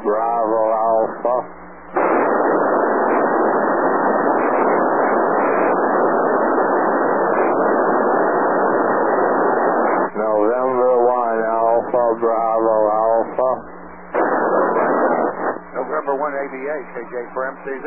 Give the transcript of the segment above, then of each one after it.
Bravo Alpha. November 1 Alpha Bravo Alpha. November 1 ABA, KJ for MCZ.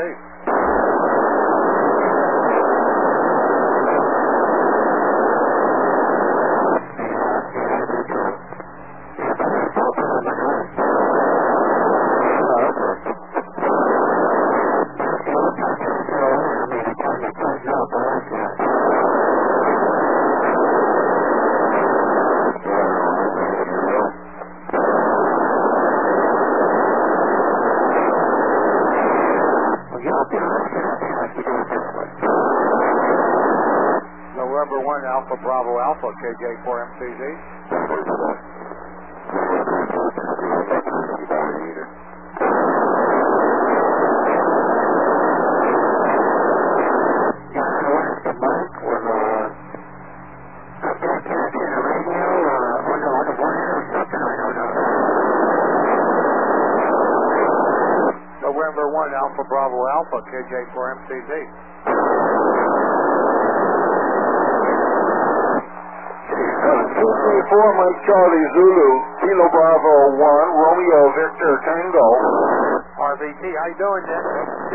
November 1 Alpha Bravo Alpha, KJ for MCZ. November 1 Alpha Bravo Alpha, KJ for MCZ. 234 Mike Charlie Zulu, Kilo Bravo 1, Romeo Victor Tango. RVT, how you doing, Nick?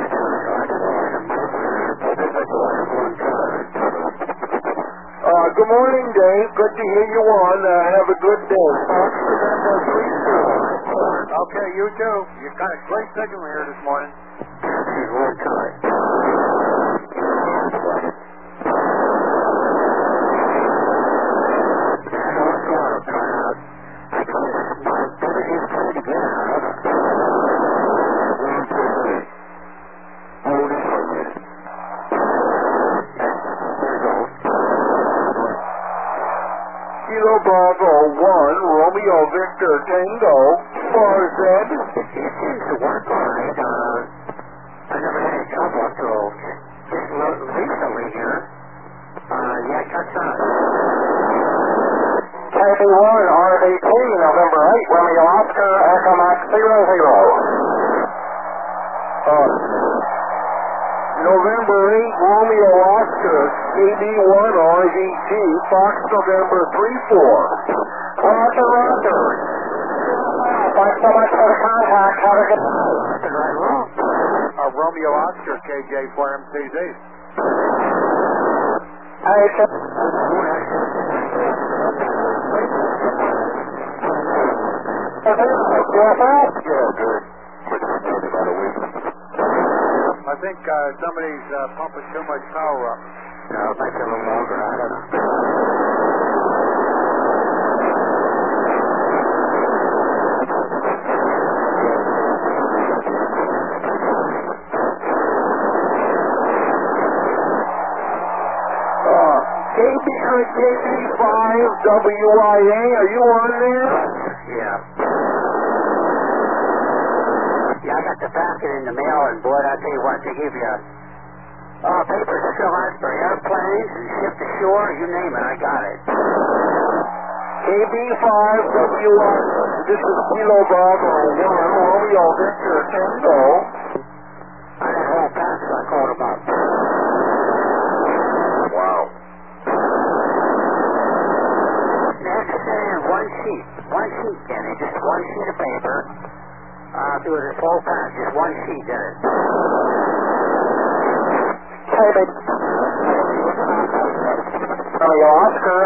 Good morning, Dave. Good to hear you on. Have a good day. Okay, you too. You got a great signal here this morning. Kilo Bravo 1, Romeo Victor Tango, 4Z. It seems to work all right. I never had any trouble until just recently here. Yeah, that's KB1, RVT, November 8, Romeo Oscar, Echo Max 00. November 8, Romeo Oscar, KB1, RVT, Fox November 34. Roger, Roger. Thanks so much for the contact. Have a good night. Romeo Oscar, KJ for MCZ. Hey, I think somebody's pumping too much power up. No, it might be a little longer. I don't know. KB5WIA, are you on there? Yeah. Yeah, I got the packet in the mail, and boy, I tell you what, they give you papers to fill out for airplanes and ship to shore, you name it, I got it. KB5WIA, this is Kilo Bravo 1, Romeo Victor Tango. I had a whole packet I called about. Wow. They have to send in one sheet, Kenny, just one sheet of paper. Do it this whole pack, just one sheet, did it? Romeo Oscar.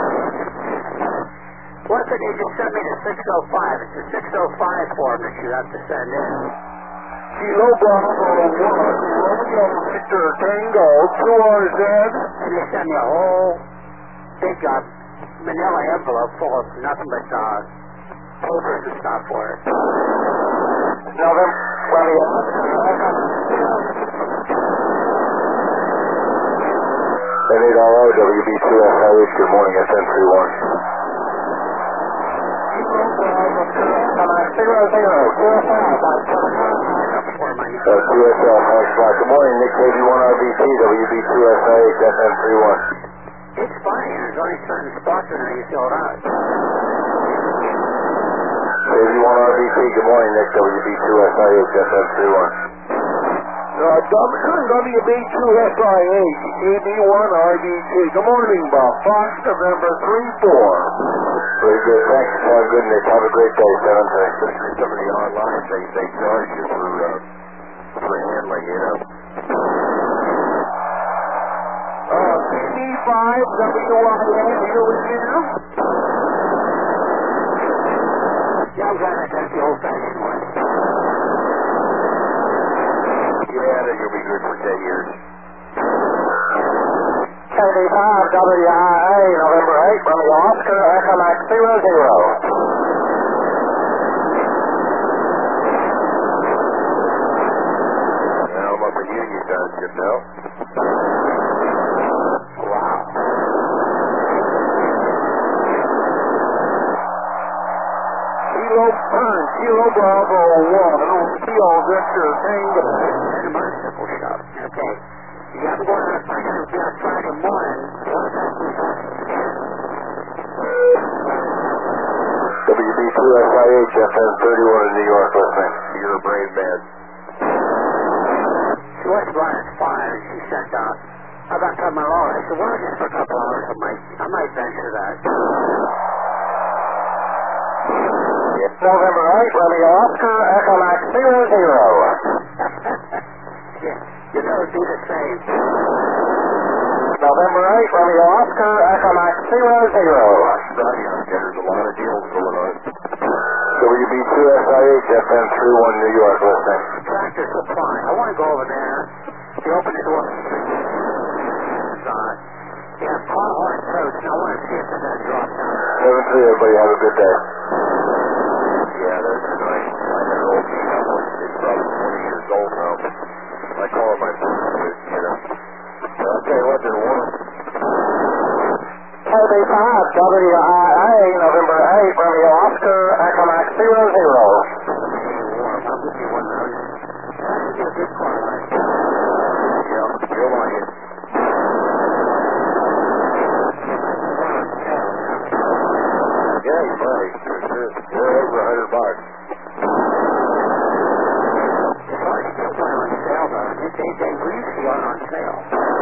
What if they just send me to 605? It's the 605 form that you have to send in. Kilo Bravo 1, Romeo Victor Tango, 2RZ. And they send me a whole big manila envelope full of nothing but papers and stuff for it. November 20th. WB2SIH, good morning, SN31. QSL, good morning, Nick KB1RVT, WB2SIH, SN31. It's funny, there's only certain spots in there you fill it out. KB1RVT, good morning, Nick, WB2SIH, FM31. WB2SIH, ED1RBT. Good morning, Bob. Fox, November 3-4. Very good, thanks. Have good, Nick. Have a great day, 7. Somebody online, they charge you for handling, you know. CD5, WYA, here with you. Yeah, I'm glad I got the old-fashioned one. Yeah, that you'll be good for 10 years. KD5, WIA, November 8, Romeo Oscar, Echo Max 00. Now I'm up in Union Township now. Wow. Kilo Bravo 1, Kilo Victor Tango. The bicycle shop. Okay. Yeah, I'm going to find out if Friday morning. WB2SIH, FM31 in New York, listening. You're a brave man. She was running fine, and she sent out. I got to my law. I said, well, just for a couple hours, I might venture that. November 8, Romeo Oscar, Echo Max 00. Yeah, you know, it'd be the same. November 8, Romeo Oscar, Echo Max 00. There's a lot of deals going on. WB2SIH, FM31 New York, listening. Tractor Supply. I want to go over there. They open the door. They have Carhartt coats, and I want to see if they're going to drop down. 7-3, everybody have a good day. Yeah, those are nice. I had an old vehicle. It's probably 20 years old now. I call it my birthday, you know. I'll tell you what, they're warm. KB5, WIA, November 8, Romeo Oscar, Echo Max 00. I'll give you one of those. That'll be a good car ride. Yeah, you'll like it. Yeah, you might. They're over $100. It's hard to get one on sale, though. They usually are on sale.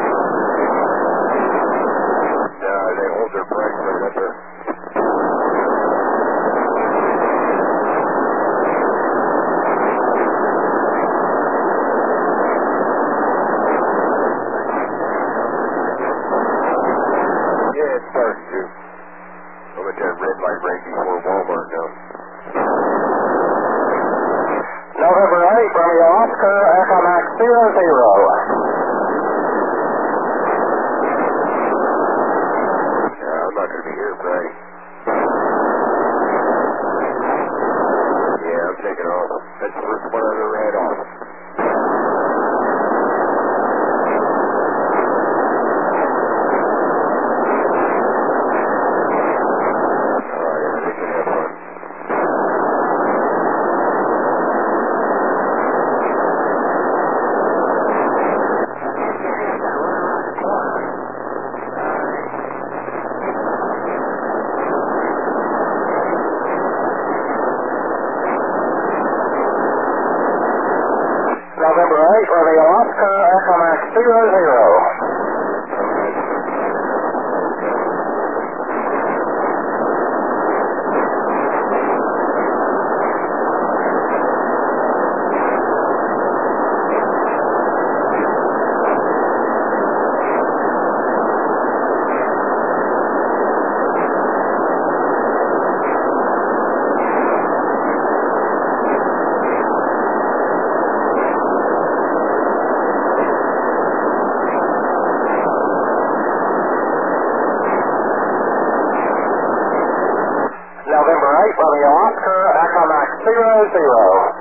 They hold their price right up there. Yeah, it's starting to. Look at that red light right before Walmart now. November 8, Romeo Oscar, Echo Max 00. I'm not going to be here Friday. Yeah, I'm taking off. That's the first one I've ever had off. Yeah, they can have fun. November 8, Romeo Oscar, Echo Max 00. November 8, Romeo Oscar, Echo Max 00.